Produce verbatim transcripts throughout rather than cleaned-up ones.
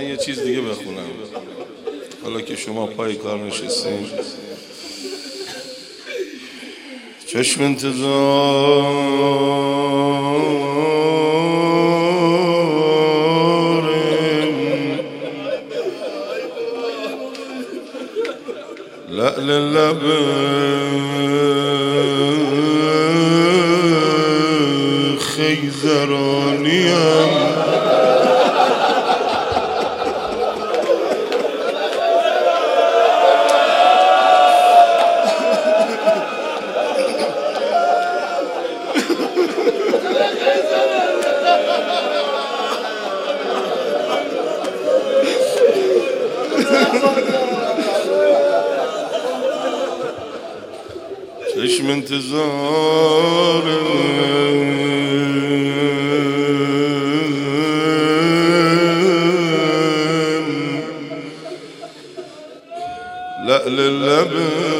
یه چیز دیگه بخونم حالا که شما پای کار نشستین. چشم انتظار لعل لب خیزرانیم چشم انتظار لعل لب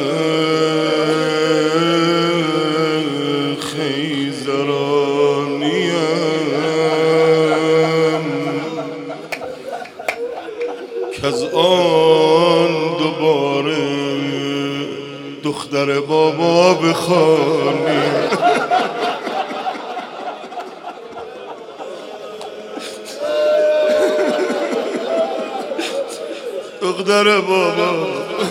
خیزرانیم که از آن دوباره دختر بابا بخوانی. دختر بابا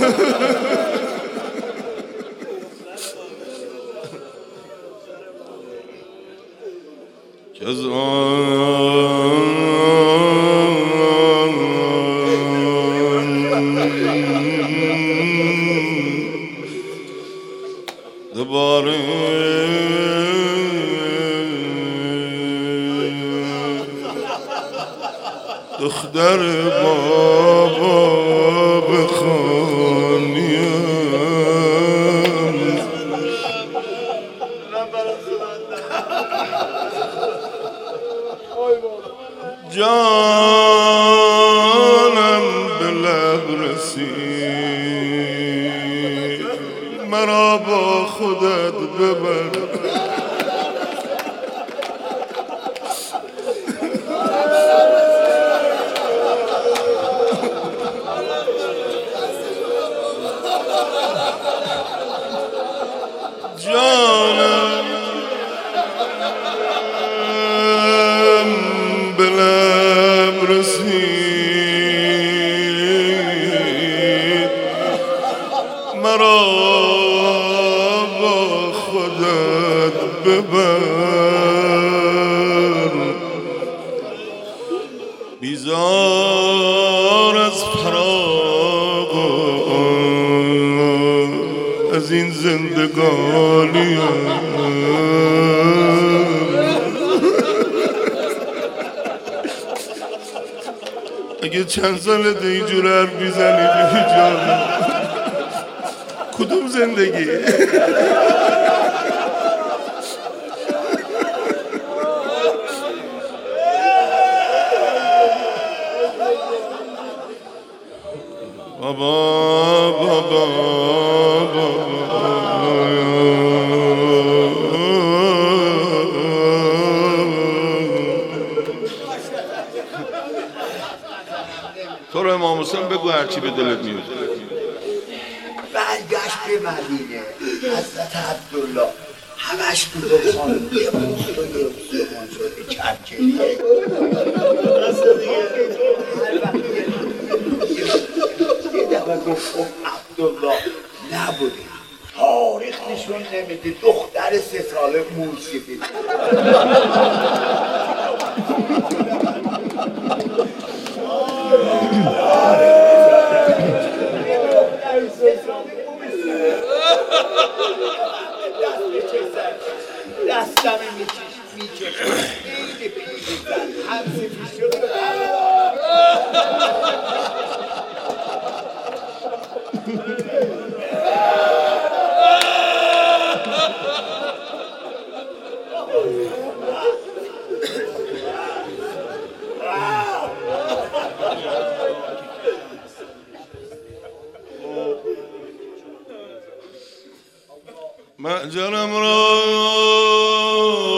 که از آن دوباره دختر بابا بخوانیم. جانم به لب رسید مرا با خودت ببر. جانم به لب رسید مرا با خودت ببر. بیزار از فراق از این زندگانی اگه چند سالت اینجور حرف میزنی جانم کدوم زندگی؟ بابا بابا تو رو امام حسین بگو هرچی به دلت میاد. برگشت به مدینه حضرت عبدالله همش بود خانم یه موست و یه استخوان شده کرکریه راست دیگه هر وقت یه دفعه گفت عبدالله نبودی تاریخ نشون نمیده دختر سه ساله موسیقی دستم میچش خیلی پیشی زن همسی پیش شده معجرم را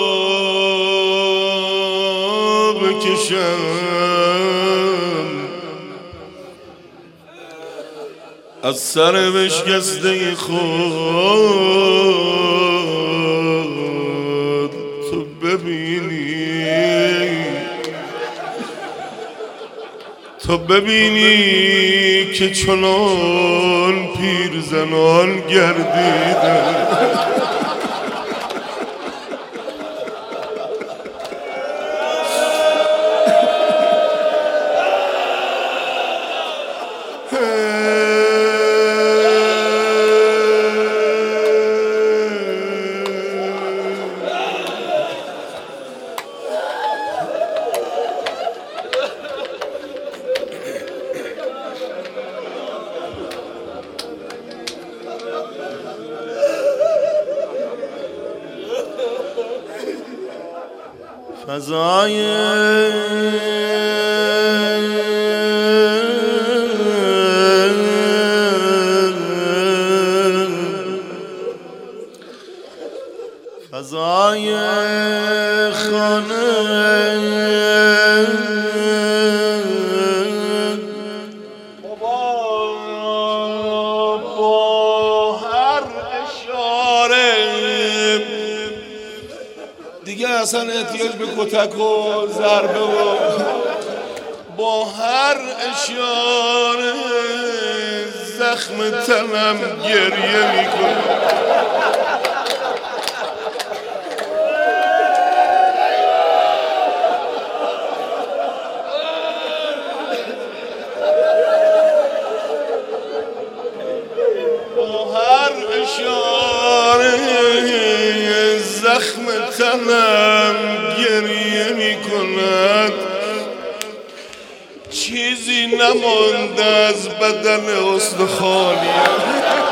بکشم از سر بشکسته خود تو ببینی، تو ببینی که چنان پیرزنان گردیدن. فضای فضای خانه با هر اشاره دیگه اصلا احتیاج به کتک و ضربه و با هر اشاره زخم تنم گریه میکنه. با هر اشاره زخم تنم گریه می کند، چیزی نمانده از بدن استخوانیم.